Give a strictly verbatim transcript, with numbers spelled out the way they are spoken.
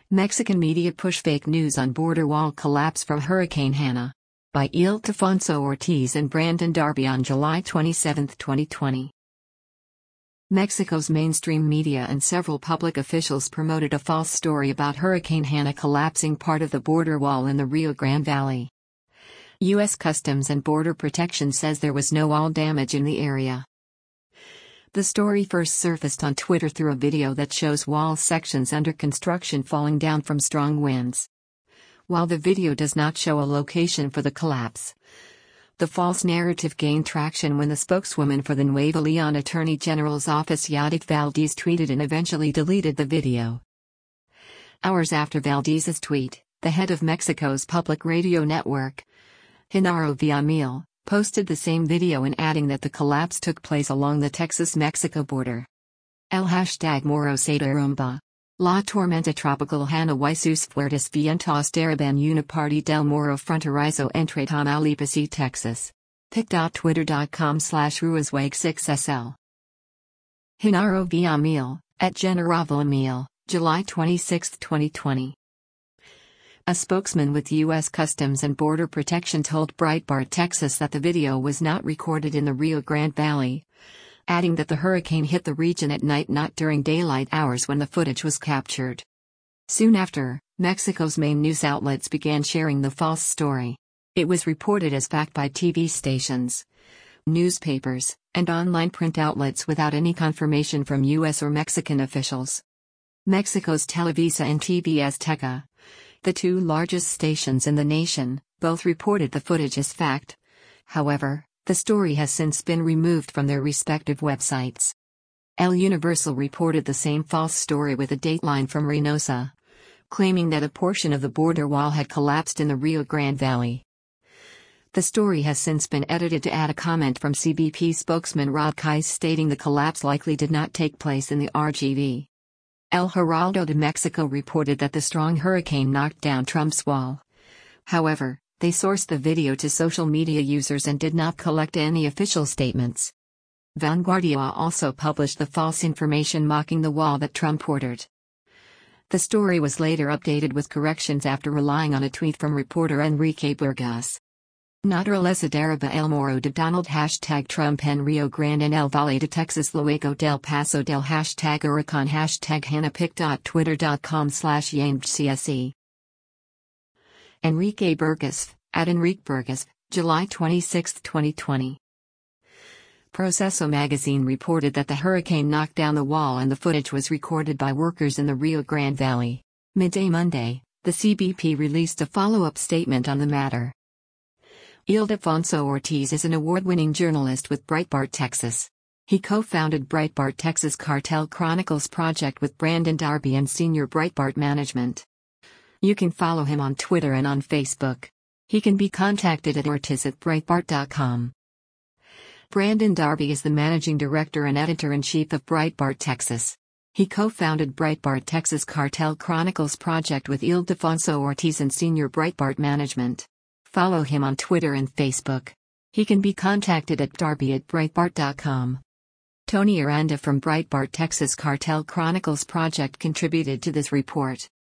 Mexican media push fake news on border wall collapse from Hurricane Hanna. By Ildefonso Ortiz and Brandon Darby on July twenty-seventh, twenty twenty. Mexico's mainstream media and several public officials promoted a false story about Hurricane Hanna collapsing part of the border wall in the Rio Grande Valley. U S Customs and Border Protection says there was no wall damage in the area. The story first surfaced on Twitter through a video that shows wall sections under construction falling down from strong winds. While the video does not show a location for the collapse, the false narrative gained traction when the spokeswoman for the Nuevo Leon Attorney General's office Yadit Valdez tweeted and eventually deleted the video. Hours after Valdez's tweet, the head of Mexico's public radio network, Genaro Villamil, posted the same video and adding that the collapse took place along the Texas-Mexico border. El hashtag Moro se derrumba. La tormenta tropical Hanna y sus fuertes vientos derriban una parte del Moro fronterizo entre Tamaulipas y Texas. pic.twitter.com slash ruaswag six sl. Genaro Villamil, at Genaro Villamil, July twenty-sixth, twenty twenty. A spokesman with U S Customs and Border Protection told Breitbart Texas that the video was not recorded in the Rio Grande Valley, adding that the hurricane hit the region at night, not during daylight hours when the footage was captured. Soon after, Mexico's main news outlets began sharing the false story. It was reported as fact by T V stations, newspapers, and online print outlets without any confirmation from U S or Mexican officials. Mexico's Televisa and T V Azteca, the two largest stations in the nation, both reported the footage as fact. However, the story has since been removed from their respective websites. El Universal reported the same false story with a dateline from Reynosa, claiming that a portion of the border wall had collapsed in the Rio Grande Valley. The story has since been edited to add a comment from C B P spokesman Rod Kais stating the collapse likely did not take place in the R G V. El Heraldo de Mexico reported that the strong hurricane knocked down Trump's wall. However, they sourced the video to social media users and did not collect any official statements. Vanguardia also published the false information mocking the wall that Trump ordered. The story was later updated with corrections after relying on a tweet from reporter Enrique Burgas. Naturaleza derriba el Moro de Donald hashtag Trump en Rio Grande en el Valle de Texas luego del paso del hashtag huracán hashtag hannapic.twitter.com slash yangcse. Enrique Burgas, at Enrique Burgas, July twenty-sixth, twenty twenty. Proceso magazine reported that the hurricane knocked down the wall and the footage was recorded by workers in the Rio Grande Valley. Midday Monday, the C B P released a follow-up statement on the matter. Ildefonso Ortiz is an award-winning journalist with Breitbart Texas. He co-founded Breitbart Texas Cartel Chronicles project with Brandon Darby and senior Breitbart management. You can follow him on Twitter and on Facebook. He can be contacted at ortiz at breitbart dot com. Brandon Darby is the managing director and editor-in-chief of Breitbart Texas. He co-founded Breitbart Texas Cartel Chronicles project with Ildefonso Ortiz and senior Breitbart management. Follow him on Twitter and Facebook. He can be contacted at darby at breitbart dot com. Tony Aranda from Breitbart Texas Cartel Chronicles project contributed to this report.